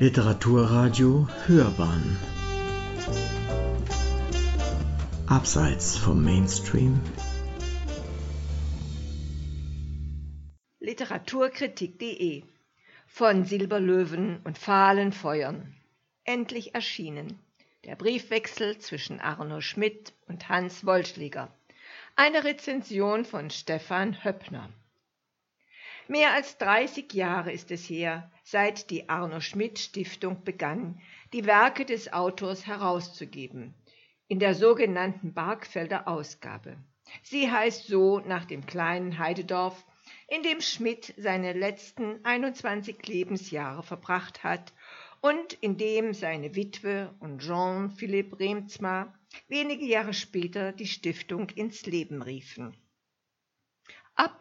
Literaturradio Hörbahn Abseits vom Mainstream. Literaturkritik.de von Silberlöwen und fahlen Feuern. Endlich erschienen. Der Briefwechsel zwischen Arno Schmidt und Hans Wollschläger. Eine Rezension von Stefan Höppner. Mehr als 30 Jahre ist es her, seit die Arno-Schmidt-Stiftung begann, die Werke des Autors herauszugeben, in der sogenannten Bargfelder Ausgabe. Sie heißt so nach dem kleinen Heidedorf, in dem Schmidt seine letzten 21 Lebensjahre verbracht hat und in dem seine Witwe und Jean-Philippe Reemtsma wenige Jahre später die Stiftung ins Leben riefen. Ab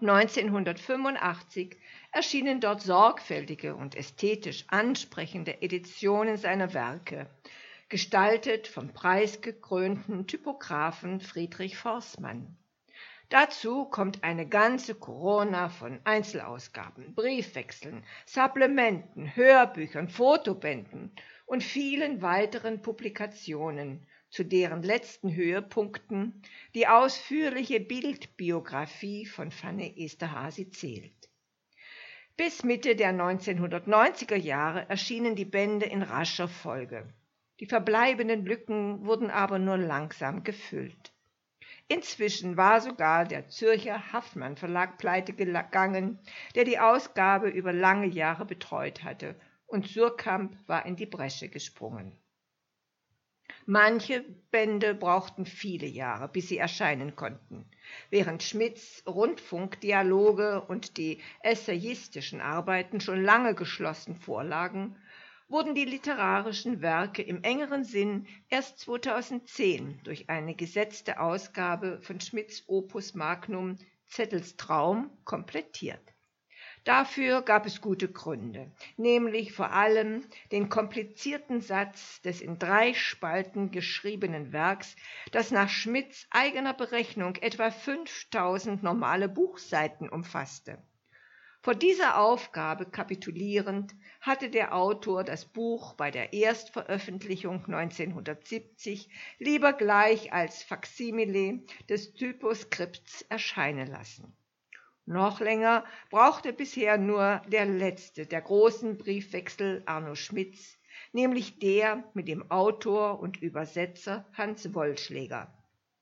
1985 erschienen dort sorgfältige und ästhetisch ansprechende Editionen seiner Werke, gestaltet vom preisgekrönten Typographen Friedrich Forstmann. Dazu kommt eine ganze Corona von Einzelausgaben, Briefwechseln, Supplementen, Hörbüchern, Fotobänden und vielen weiteren Publikationen, zu deren letzten Höhepunkten die ausführliche Bildbiografie von Fanny Esterházy zählt. Bis Mitte der 1990er Jahre erschienen die Bände in rascher Folge. Die verbleibenden Lücken wurden aber nur langsam gefüllt. Inzwischen war sogar der Zürcher Haffmann Verlag pleite gegangen, der die Ausgabe über lange Jahre betreut hatte, und Suhrkamp war in die Bresche gesprungen. Manche Bände brauchten viele Jahre, bis sie erscheinen konnten. Während Schmidts Rundfunkdialoge und die essayistischen Arbeiten schon lange geschlossen vorlagen, wurden die literarischen Werke im engeren Sinn erst 2010 durch eine gesetzte Ausgabe von Schmidts Opus Magnum Zettels Traum komplettiert. Dafür gab es gute Gründe, nämlich vor allem den komplizierten Satz des in 3 Spalten geschriebenen Werks, das nach Schmidts eigener Berechnung etwa 5000 normale Buchseiten umfasste. Vor dieser Aufgabe kapitulierend hatte der Autor das Buch bei der Erstveröffentlichung 1970 lieber gleich als Faksimile des Typoskripts erscheinen lassen. Noch länger brauchte bisher nur der letzte der großen Briefwechsel Arno Schmidts, nämlich der mit dem Autor und Übersetzer Hans Wollschläger.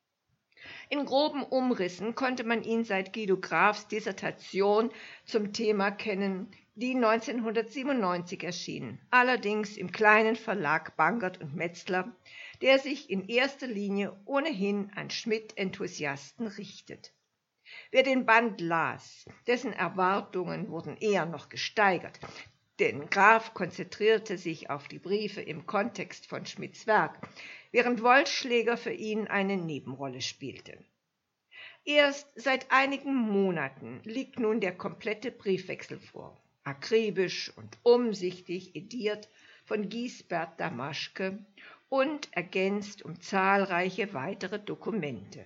In groben Umrissen konnte man ihn seit Guido Grafs Dissertation zum Thema kennen, die 1997 erschien, allerdings im kleinen Verlag Bangert und Metzler, der sich in erster Linie ohnehin an Schmidt-Enthusiasten richtet. Wer den Band las, dessen Erwartungen wurden eher noch gesteigert, denn Graf konzentrierte sich auf die Briefe im Kontext von Schmidts Werk, während Wollschläger für ihn eine Nebenrolle spielte. Erst seit einigen Monaten liegt nun der komplette Briefwechsel vor, akribisch und umsichtig ediert von Giesbert Damaschke und ergänzt um zahlreiche weitere Dokumente.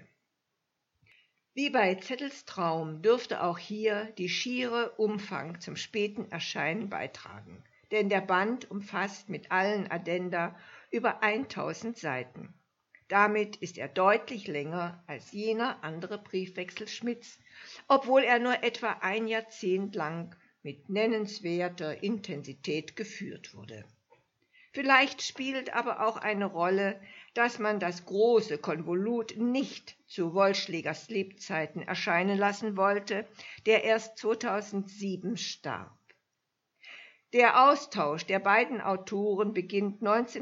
Wie bei Zettels Traum dürfte auch hier die schiere Umfang zum späten Erscheinen beitragen, denn der Band umfasst mit allen Addenda über 1000 Seiten. Damit ist er deutlich länger als jener andere Briefwechsel Schmidts, obwohl er nur etwa ein Jahrzehnt lang mit nennenswerter Intensität geführt wurde. Vielleicht spielt aber auch eine Rolle, dass man das große Konvolut nicht zu Wollschlägers Lebzeiten erscheinen lassen wollte, der erst 2007 starb. Der Austausch der beiden Autoren beginnt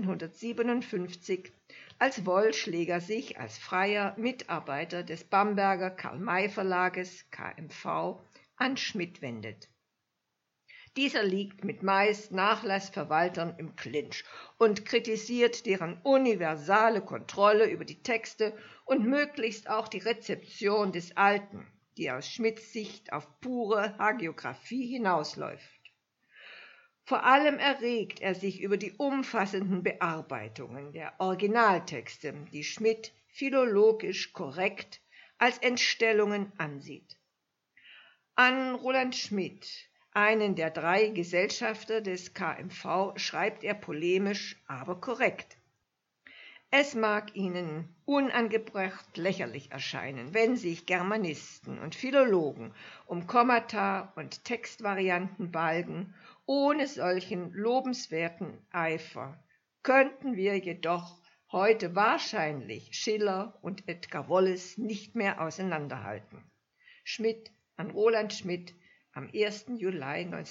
1957, als Wollschläger sich als freier Mitarbeiter des Bamberger Karl-May-Verlages KMV an Schmidt wendet. Dieser liegt mit meist Nachlassverwaltern im Clinch und kritisiert deren universale Kontrolle über die Texte und möglichst auch die Rezeption des Alten, die aus Schmidts Sicht auf pure Hagiographie hinausläuft. Vor allem erregt er sich über die umfassenden Bearbeitungen der Originaltexte, die Schmidt philologisch korrekt als Entstellungen ansieht. An Roland Schmidt Einen der 3 Gesellschafter des KMV schreibt er polemisch, aber korrekt. Es mag Ihnen unangebracht lächerlich erscheinen, wenn sich Germanisten und Philologen um Kommata und Textvarianten balgen. Ohne solchen lobenswerten Eifer könnten wir jedoch heute wahrscheinlich Schiller und Edgar Wallace nicht mehr auseinanderhalten. Schmidt an Roland Schmidt am 1. Juli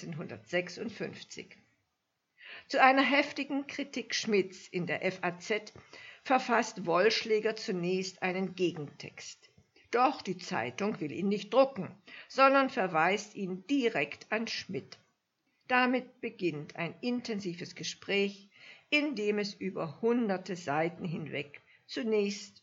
1956. Zu einer heftigen Kritik Schmidts in der FAZ verfasst Wollschläger zunächst einen Gegentext. Doch die Zeitung will ihn nicht drucken, sondern verweist ihn direkt an Schmidt. Damit beginnt ein intensives Gespräch, in dem es über hunderte Seiten hinweg zunächst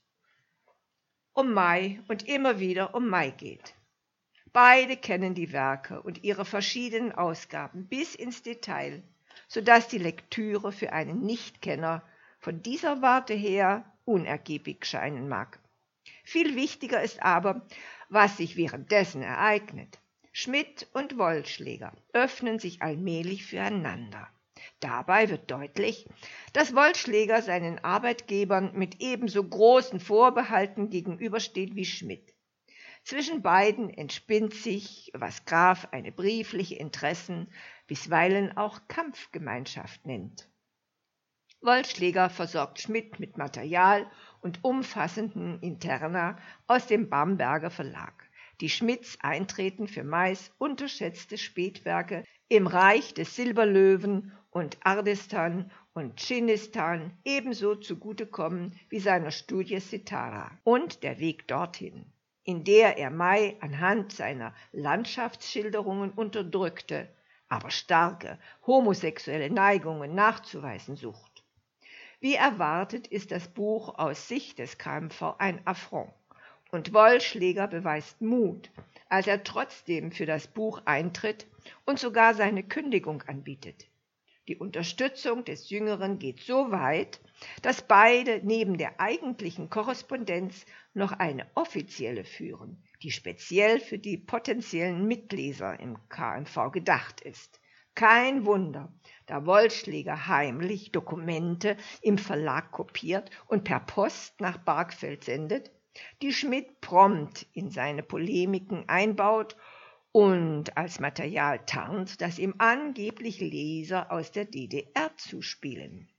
um May und immer wieder um May geht. Beide kennen die Werke und ihre verschiedenen Ausgaben bis ins Detail, sodass die Lektüre für einen Nichtkenner von dieser Warte her unergiebig scheinen mag. Viel wichtiger ist aber, was sich währenddessen ereignet. Schmidt und Wollschläger öffnen sich allmählich füreinander. Dabei wird deutlich, dass Wollschläger seinen Arbeitgebern mit ebenso großen Vorbehalten gegenübersteht wie Schmidt. Zwischen beiden entspinnt sich, was Graf eine briefliche Interessen, bisweilen auch Kampfgemeinschaft nennt. Wollschläger versorgt Schmidt mit Material und umfassenden Interna aus dem Bamberger Verlag, die Schmidts Eintreten für meist unterschätzte Spätwerke im Reich des Silberlöwen und Ardestan und Dschinnistan ebenso zugutekommen wie seiner Studie Cithara und der Weg dorthin, in der er May anhand seiner Landschaftsschilderungen unterdrückte, aber starke homosexuelle Neigungen nachzuweisen sucht. Wie erwartet ist das Buch aus Sicht des KMV ein Affront, und Wollschläger beweist Mut, als er trotzdem für das Buch eintritt und sogar seine Kündigung anbietet. Die Unterstützung des Jüngeren geht so weit, dass beide neben der eigentlichen Korrespondenz noch eine offizielle führen, die speziell für die potenziellen Mitleser im KMV gedacht ist. Kein Wunder, da Wollschläger heimlich Dokumente im Verlag kopiert und per Post nach Bargfeld sendet, die Schmidt prompt in seine Polemiken einbaut und als Material tarnt, das ihm angeblich Leser aus der DDR zuspielen.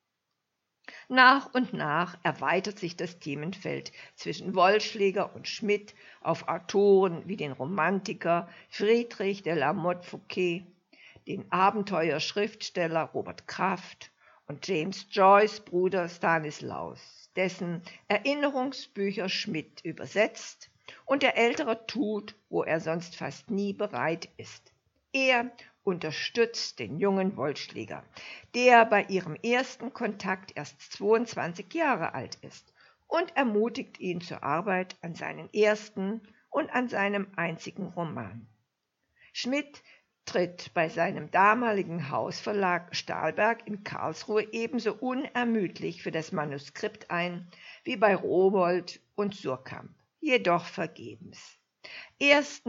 Nach und nach erweitert sich das Themenfeld zwischen Wollschläger und Schmidt auf Autoren wie den Romantiker Friedrich de la Motte Fouqué, den Abenteuerschriftsteller Robert Kraft und James Joyce' Bruder Stanislaus, dessen Erinnerungsbücher Schmidt übersetzt und der Ältere tut, wo er sonst fast nie bereit ist. Er unterstützt den jungen Wollschläger, der bei ihrem ersten Kontakt erst 22 Jahre alt ist, und ermutigt ihn zur Arbeit an seinen ersten und an seinem einzigen Roman. Schmidt tritt bei seinem damaligen Hausverlag Stahlberg in Karlsruhe ebenso unermüdlich für das Manuskript ein wie bei Rowohlt und Surkamp, jedoch vergebens. Erst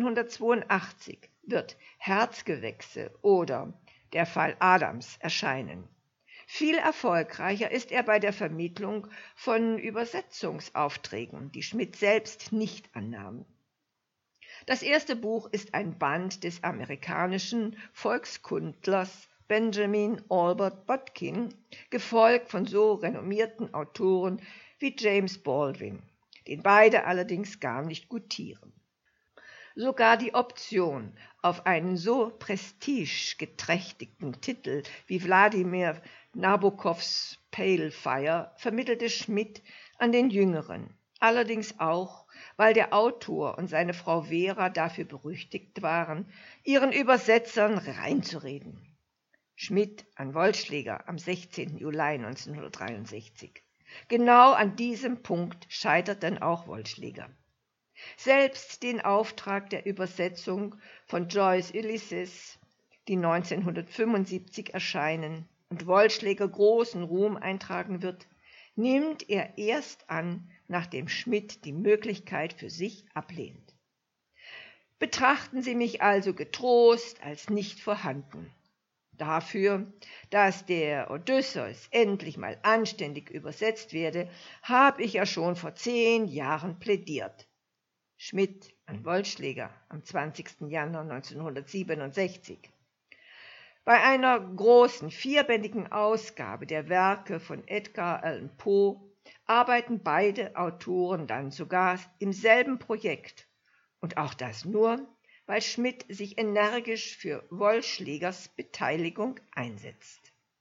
1982 wird Herzgewächse oder Der Fall Adams erscheinen. Viel erfolgreicher ist er bei der Vermittlung von Übersetzungsaufträgen, die Schmidt selbst nicht annahm. Das erste Buch ist ein Band des amerikanischen Volkskundlers Benjamin Albert Botkin, gefolgt von so renommierten Autoren wie James Baldwin, den beide allerdings gar nicht gutieren. Sogar die Option auf einen so prestigegeträchtigten Titel wie Wladimir Nabokovs Pale Fire vermittelte Schmidt an den Jüngeren, allerdings auch, weil der Autor und seine Frau Vera dafür berüchtigt waren, ihren Übersetzern reinzureden. Schmidt an Wollschläger am 16. Juli 1963. Genau an diesem Punkt scheitert dann auch Wollschläger. Selbst den Auftrag der Übersetzung von Joyce Ulysses, die 1975 erscheinen und Wollschläger großen Ruhm eintragen wird, nimmt er erst an, nachdem Schmidt die Möglichkeit für sich ablehnt. Betrachten Sie mich also getrost als nicht vorhanden. Dafür, dass der Odysseus endlich mal anständig übersetzt werde, habe ich ja schon vor 10 Jahren plädiert. Schmidt an Wollschläger am 20. Januar 1967. Bei einer großen 4-bändigen Ausgabe der Werke von Edgar Allan Poe arbeiten beide Autoren dann sogar im selben Projekt, und auch das nur, weil Schmidt sich energisch für Wollschlägers Beteiligung einsetzt.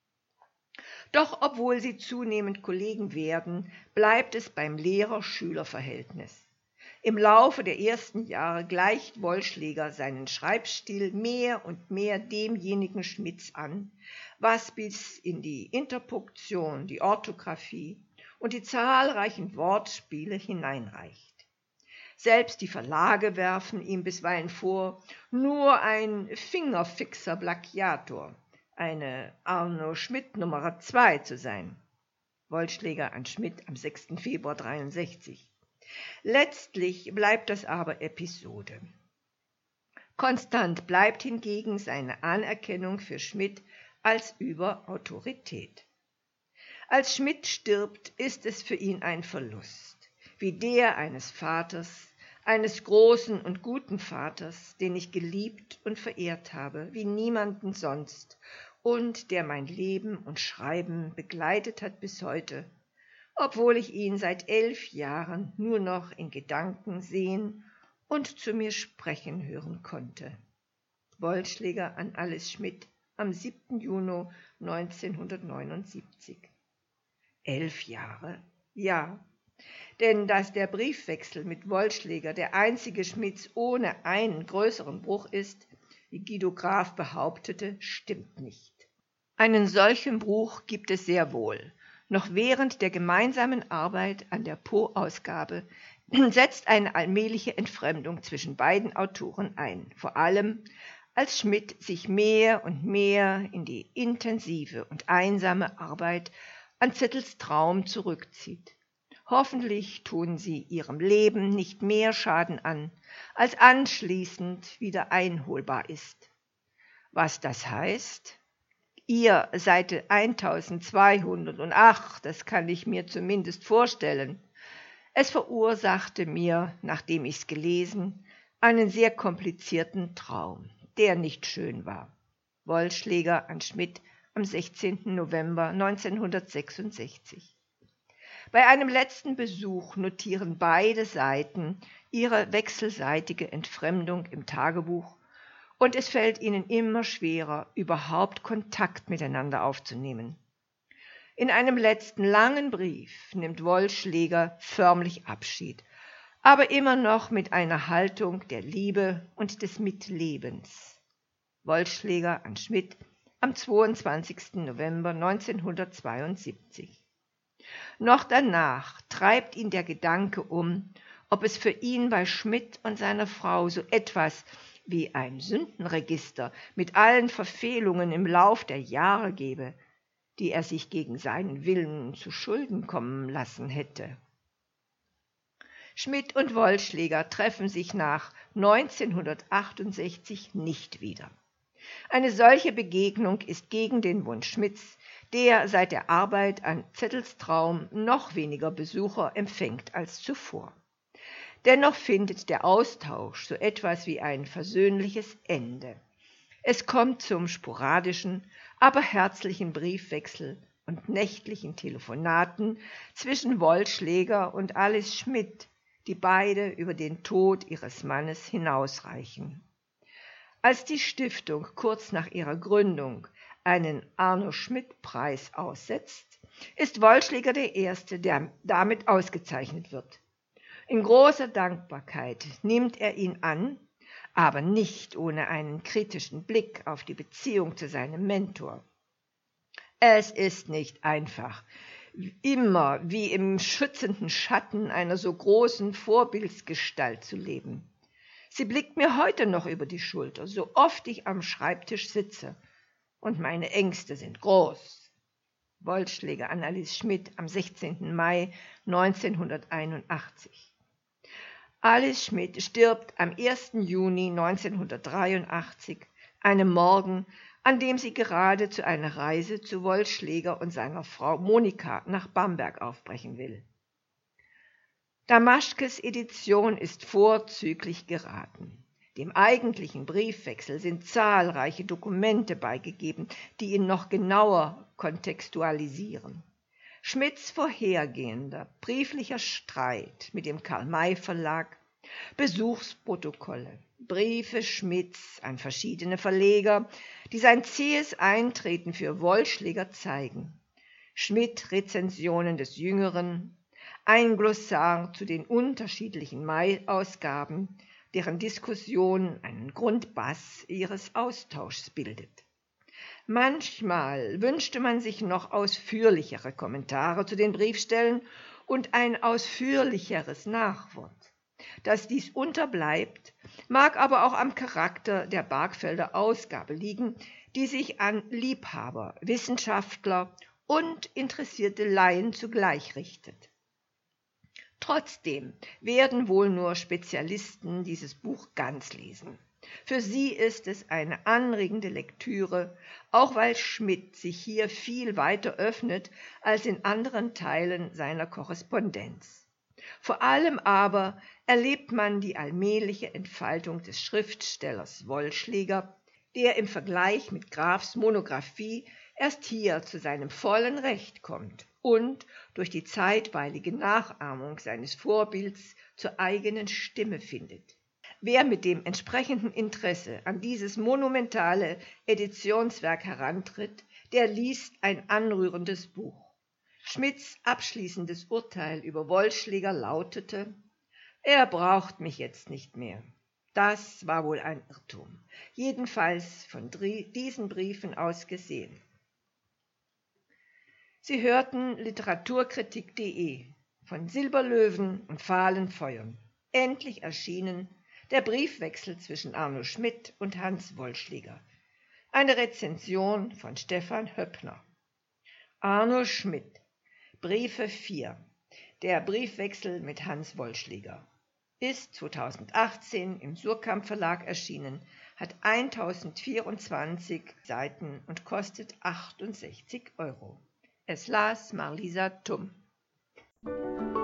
Doch obwohl sie zunehmend Kollegen werden, bleibt es beim Lehrer-Schüler-Verhältnis. Im Laufe der ersten Jahre gleicht Wollschläger seinen Schreibstil mehr und mehr demjenigen Schmidts an, was bis in die Interpunktion, die Orthographie und die zahlreichen Wortspiele hineinreicht. Selbst die Verlage werfen ihm bisweilen vor, nur ein fingerfixer Plagiator, eine Arno Schmidt Nummer 2 zu sein. Wollschläger an Schmidt am 6. Februar 1963. Letztlich bleibt das aber Episode. Konstant bleibt hingegen seine Anerkennung für Schmidt als Überautorität. Als Schmidt stirbt, ist es für ihn ein Verlust, wie der eines Vaters, eines großen und guten Vaters, den ich geliebt und verehrt habe, wie niemanden sonst, und der mein Leben und Schreiben begleitet hat bis heute, obwohl ich ihn seit 11 Jahren nur noch in Gedanken sehen und zu mir sprechen hören konnte. Wollschläger an Alice Schmidt am 7. Juni 1979. 11 Jahre? Ja, denn dass der Briefwechsel mit Wollschläger der einzige Schmidts ohne einen größeren Bruch ist, wie Guido Graf behauptete, stimmt nicht. Einen solchen Bruch gibt es sehr wohl. Noch während der gemeinsamen Arbeit an der Poe-Ausgabe setzt eine allmähliche Entfremdung zwischen beiden Autoren ein, vor allem als Schmidt sich mehr und mehr in die intensive und einsame Arbeit an Zettels Traum zurückzieht. Hoffentlich tun sie ihrem Leben nicht mehr Schaden an, als anschließend wieder einholbar ist. Was das heißt? Ihr Seite 1208, das kann ich mir zumindest vorstellen. Es verursachte mir, nachdem ich's gelesen, einen sehr komplizierten Traum, der nicht schön war. Wollschläger an Schmidt am 16. November 1966. Bei einem letzten Besuch notieren beide Seiten ihre wechselseitige Entfremdung im Tagebuch, und es fällt ihnen immer schwerer, überhaupt Kontakt miteinander aufzunehmen. In einem letzten langen Brief nimmt Wollschläger förmlich Abschied, aber immer noch mit einer Haltung der Liebe und des Mitlebens. Wollschläger an Schmidt am 22. November 1972. Noch danach treibt ihn der Gedanke um, ob es für ihn bei Schmidt und seiner Frau so etwas wie ein Sündenregister mit allen Verfehlungen im Lauf der Jahre gebe, die er sich gegen seinen Willen zu Schulden kommen lassen hätte. Schmidt und Wollschläger treffen sich nach 1968 nicht wieder. Eine solche Begegnung ist gegen den Wunsch Schmidts, der seit der Arbeit an Zettels Traum noch weniger Besucher empfängt als zuvor. Dennoch findet der Austausch so etwas wie ein versöhnliches Ende. Es kommt zum sporadischen, aber herzlichen Briefwechsel und nächtlichen Telefonaten zwischen Wollschläger und Alice Schmidt, die beide über den Tod ihres Mannes hinausreichen. Als die Stiftung kurz nach ihrer Gründung einen Arno-Schmidt-Preis aussetzt, ist Wollschläger der Erste, der damit ausgezeichnet wird. In großer Dankbarkeit nimmt er ihn an, aber nicht ohne einen kritischen Blick auf die Beziehung zu seinem Mentor. Es ist nicht einfach, immer wie im schützenden Schatten einer so großen Vorbildsgestalt zu leben. Sie blickt mir heute noch über die Schulter, so oft ich am Schreibtisch sitze, und meine Ängste sind groß. Wollschläger an Alice Schmidt am 16. Mai 1981. Alice Schmidt stirbt am 1. Juni 1983, einem Morgen, an dem sie gerade zu einer Reise zu Wollschläger und seiner Frau Monika nach Bamberg aufbrechen will. Damaschkes Edition ist vorzüglich geraten. Dem eigentlichen Briefwechsel sind zahlreiche Dokumente beigegeben, die ihn noch genauer kontextualisieren. Schmidts vorhergehender brieflicher Streit mit dem Karl-May-Verlag, Besuchsprotokolle, Briefe Schmidts an verschiedene Verleger, die sein zähes Eintreten für Wollschläger zeigen, Schmidt-Rezensionen des Jüngeren, ein Glossar zu den unterschiedlichen Mai-Ausgaben, deren Diskussion einen Grundbass ihres Austauschs bildet. Manchmal wünschte man sich noch ausführlichere Kommentare zu den Briefstellen und ein ausführlicheres Nachwort. Dass dies unterbleibt, mag aber auch am Charakter der Bargfelder Ausgabe liegen, die sich an Liebhaber, Wissenschaftler und interessierte Laien zugleich richtet. Trotzdem werden wohl nur Spezialisten dieses Buch ganz lesen. Für sie ist es eine anregende Lektüre, auch weil Schmidt sich hier viel weiter öffnet als in anderen Teilen seiner Korrespondenz. Vor allem aber erlebt man die allmähliche Entfaltung des Schriftstellers Wollschläger, der im Vergleich mit Grafs Monographie erst hier zu seinem vollen Recht kommt und durch die zeitweilige Nachahmung seines Vorbilds zur eigenen Stimme findet. Wer mit dem entsprechenden Interesse an dieses monumentale Editionswerk herantritt, der liest ein anrührendes Buch. Schmidts abschließendes Urteil über Wollschläger lautete: Er braucht mich jetzt nicht mehr. Das war wohl ein Irrtum, jedenfalls von diesen Briefen aus gesehen. Sie hörten Literaturkritik.de von Silberlöwen und fahlen Feuern. Endlich erschienen der Briefwechsel zwischen Arno Schmidt und Hans Wollschläger. Eine Rezension von Stefan Höppner. Arno Schmidt, Briefe 4. Der Briefwechsel mit Hans Wollschläger. Ist 2018 im Surkamp Verlag erschienen, hat 1024 Seiten und kostet 68 €. Es las Marlisa Tumm.